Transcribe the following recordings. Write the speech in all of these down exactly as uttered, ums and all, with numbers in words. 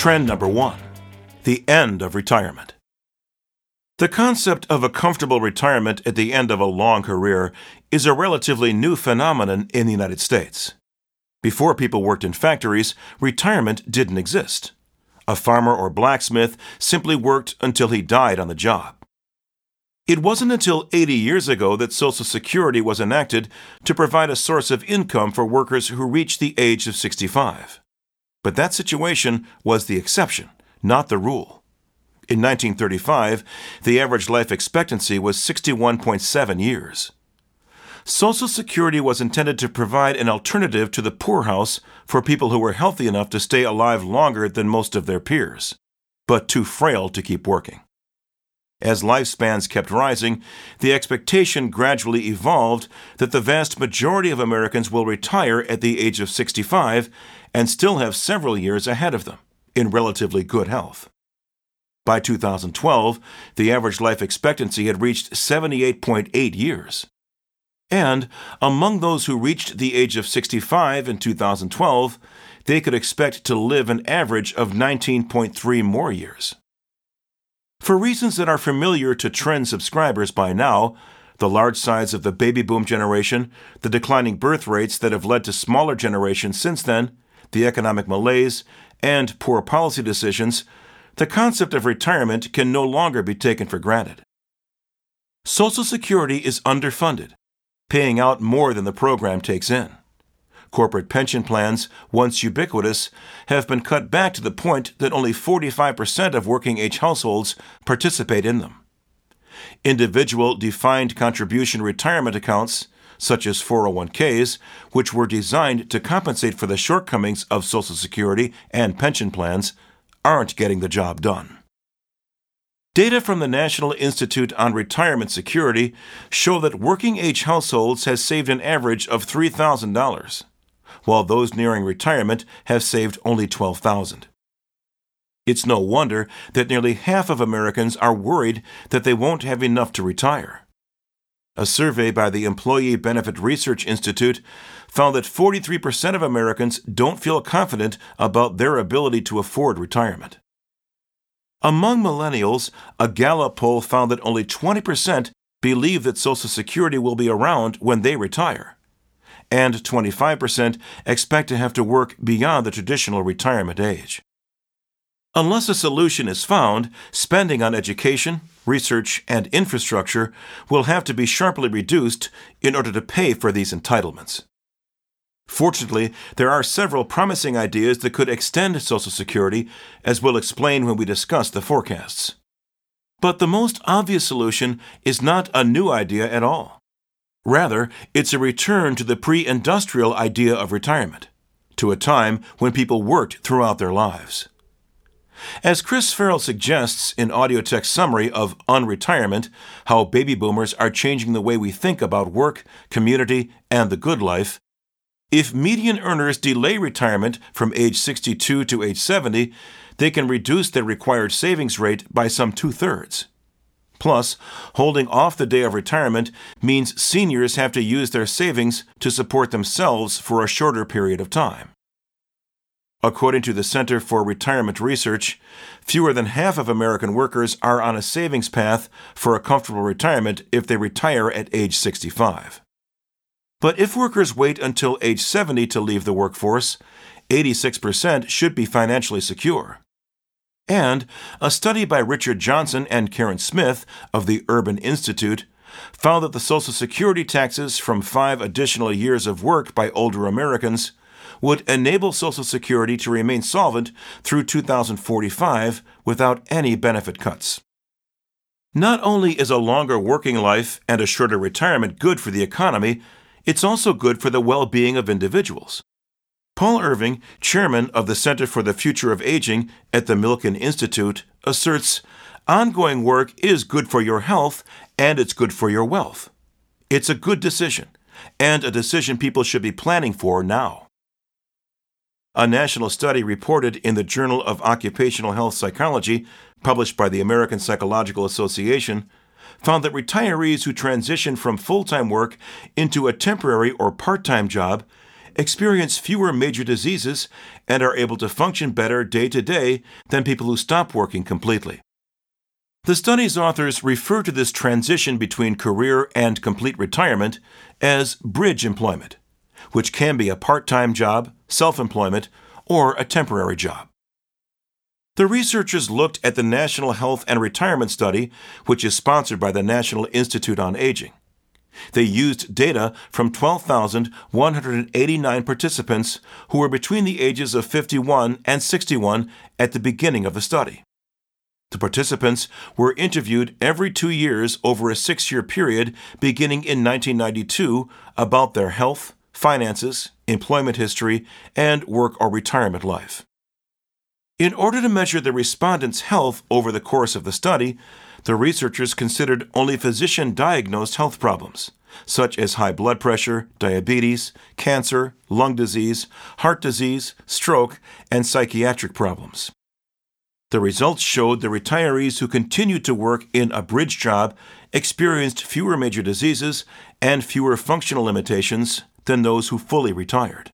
Trend number one: the end of retirement. The concept of a comfortable retirement at the end of a long career is a relatively new phenomenon in the United States. Before people worked in factories, retirement didn't exist. A farmer or blacksmith simply worked until he died on the job. It wasn't until eighty years ago that Social Security was enacted to provide a source of income for workers who reached the age of sixty-five. But that situation was the exception, not the rule. In nineteen thirty-five, the average life expectancy was sixty-one point seven years. Social Security was intended to provide an alternative to the poorhouse for people who were healthy enough to stay alive longer than most of their peers, but too frail to keep working. As lifespans kept rising, the expectation gradually evolved that the vast majority of Americans will retire at the age of sixty-five and still have several years ahead of them, in relatively good health. By two thousand twelve, the average life expectancy had reached seventy-eight point eight years. And among those who reached the age of sixty-five in two thousand twelve, they could expect to live an average of nineteen point three more years. For reasons that are familiar to Trend subscribers by now, the large size of the baby boom generation, the declining birth rates that have led to smaller generations since then, the economic malaise, and poor policy decisions, the concept of retirement can no longer be taken for granted. Social Security is underfunded, paying out more than the program takes in. Corporate pension plans, once ubiquitous, have been cut back to the point that only forty-five percent of working-age households participate in them. Individual defined contribution retirement accounts, such as four oh one k's, which were designed to compensate for the shortcomings of Social Security and pension plans, aren't getting the job done. Data from the National Institute on Retirement Security show that working-age households has saved an average of three thousand dollars, while those nearing retirement have saved only twelve thousand dollars. It's no wonder that nearly half of Americans are worried that they won't have enough to retire. A survey by the Employee Benefit Research Institute found that forty-three percent of Americans don't feel confident about their ability to afford retirement. Among millennials, a Gallup poll found that only twenty percent believe that Social Security will be around when they retire, and twenty-five percent expect to have to work beyond the traditional retirement age. Unless a solution is found, spending on education, research, and infrastructure will have to be sharply reduced in order to pay for these entitlements. Fortunately, there are several promising ideas that could extend Social Security, as we'll explain when we discuss the forecasts. But the most obvious solution is not a new idea at all. Rather, it's a return to the pre-industrial idea of retirement, to a time when people worked throughout their lives. As Chris Farrell suggests in AudioTech's summary of Unretirement, How Baby Boomers Are Changing the Way We Think About Work, Community, and the Good Life, if median earners delay retirement from age sixty-two to age seventy, they can reduce their required savings rate by some two-thirds. Plus, holding off the day of retirement means seniors have to use their savings to support themselves for a shorter period of time. According to the Center for Retirement Research, fewer than half of American workers are on a savings path for a comfortable retirement if they retire at age sixty-five. But if workers wait until age seventy to leave the workforce, eighty-six percent should be financially secure. And a study by Richard Johnson and Karen Smith of the Urban Institute found that the Social Security taxes from five additional years of work by older Americans would enable Social Security to remain solvent through two thousand forty-five without any benefit cuts. Not only is a longer working life and a shorter retirement good for the economy, it's also good for the well-being of individuals. Paul Irving, chairman of the Center for the Future of Aging at the Milken Institute, asserts, ongoing work is good for your health and it's good for your wealth. It's a good decision, and a decision people should be planning for now. A national study reported in the Journal of Occupational Health Psychology, published by the American Psychological Association, found that retirees who transition from full-time work into a temporary or part-time job experience fewer major diseases and are able to function better day to day than people who stop working completely. The study's authors refer to this transition between career and complete retirement as bridge employment, which can be a part-time job, self-employment, or a temporary job. The researchers looked at the National Health and Retirement Study, which is sponsored by the National Institute on Aging. They used data from twelve thousand one hundred eighty-nine participants who were between the ages of fifty-one and sixty-one at the beginning of the study. The participants were interviewed every two years over a six-year period beginning in nineteen ninety-two about their health, finances, employment history, and work or retirement life. In order to measure the respondents' health over the course of the study, the researchers considered only physician-diagnosed health problems, such as high blood pressure, diabetes, cancer, lung disease, heart disease, stroke, and psychiatric problems. The results showed the retirees who continued to work in a bridge job experienced fewer major diseases and fewer functional limitations than those who fully retired.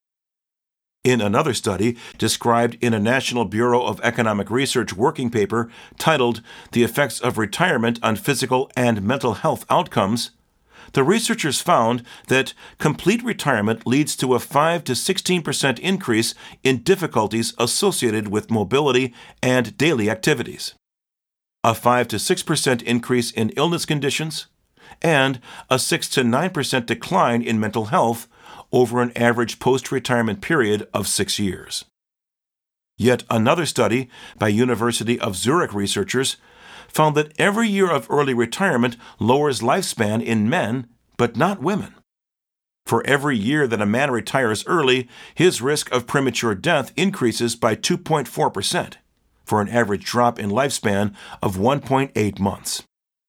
In another study, described in a National Bureau of Economic Research working paper titled The Effects of Retirement on Physical and Mental Health Outcomes, the researchers found that complete retirement leads to a five to sixteen percent increase in difficulties associated with mobility and daily activities, a five to six percent increase in illness conditions, and a six to nine percent decline in mental health over an average post-retirement period of six years. Yet another study by University of Zurich researchers found that every year of early retirement lowers lifespan in men, but not women. For every year that a man retires early, his risk of premature death increases by two point four percent, for an average drop in lifespan of one point eight months.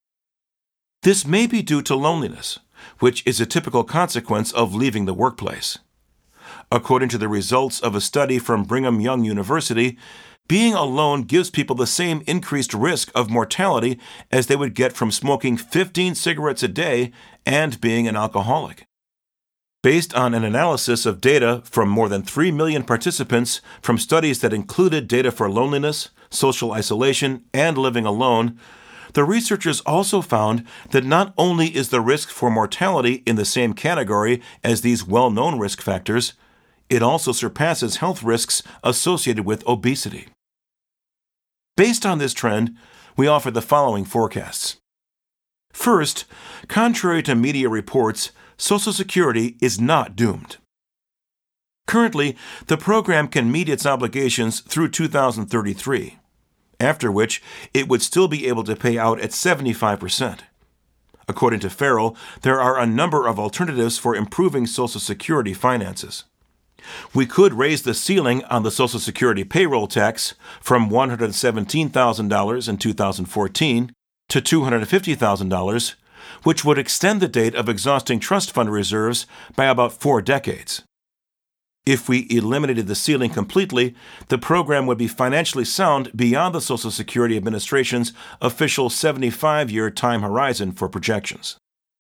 This may be due to loneliness, which is a typical consequence of leaving the workplace. According to the results of a study from Brigham Young University, being alone gives people the same increased risk of mortality as they would get from smoking fifteen cigarettes a day and being an alcoholic. Based on an analysis of data from more than three million participants from studies that included data for loneliness, social isolation, and living alone, the researchers also found that not only is the risk for mortality in the same category as these well-known risk factors, it also surpasses health risks associated with obesity. Based on this trend, we offer the following forecasts. First, contrary to media reports, Social Security is not doomed. Currently, the program can meet its obligations through two thousand thirty-three, after which it would still be able to pay out at seventy-five percent. According to Farrell, there are a number of alternatives for improving Social Security finances. We could raise the ceiling on the Social Security payroll tax from one hundred seventeen thousand dollars in two thousand fourteen to two hundred fifty thousand dollars, which would extend the date of exhausting trust fund reserves by about four decades. If we eliminated the ceiling completely, the program would be financially sound beyond the Social Security Administration's official seventy-five-year time horizon for projections.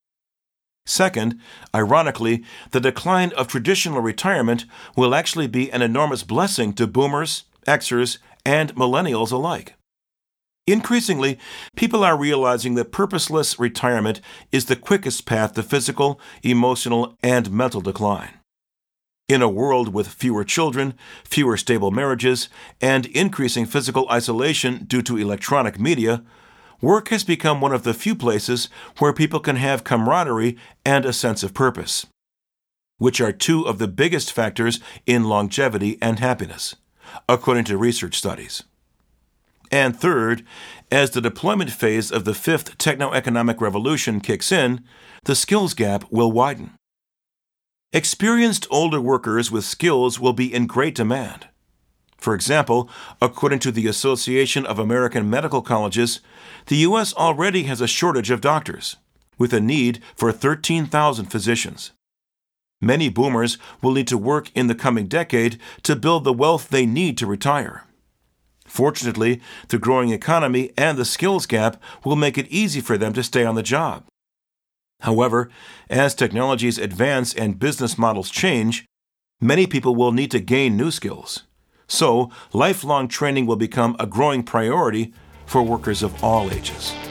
Second, ironically, the decline of traditional retirement will actually be an enormous blessing to boomers, Xers, and millennials alike. Increasingly, people are realizing that purposeless retirement is the quickest path to physical, emotional, and mental decline. In a world with fewer children, fewer stable marriages, and increasing physical isolation due to electronic media, work has become one of the few places where people can have camaraderie and a sense of purpose, which are two of the biggest factors in longevity and happiness, according to research studies. And third, as the deployment phase of the fifth techno-economic revolution kicks in, the skills gap will widen. Experienced older workers with skills will be in great demand. For example, according to the Association of American Medical Colleges, the U S already has a shortage of doctors, with a need for thirteen thousand physicians. Many boomers will need to work in the coming decade to build the wealth they need to retire. Fortunately, the growing economy and the skills gap will make it easy for them to stay on the job. However, as technologies advance and business models change, Many people will need to gain new skills. So, lifelong training will become a growing priority for workers of all ages.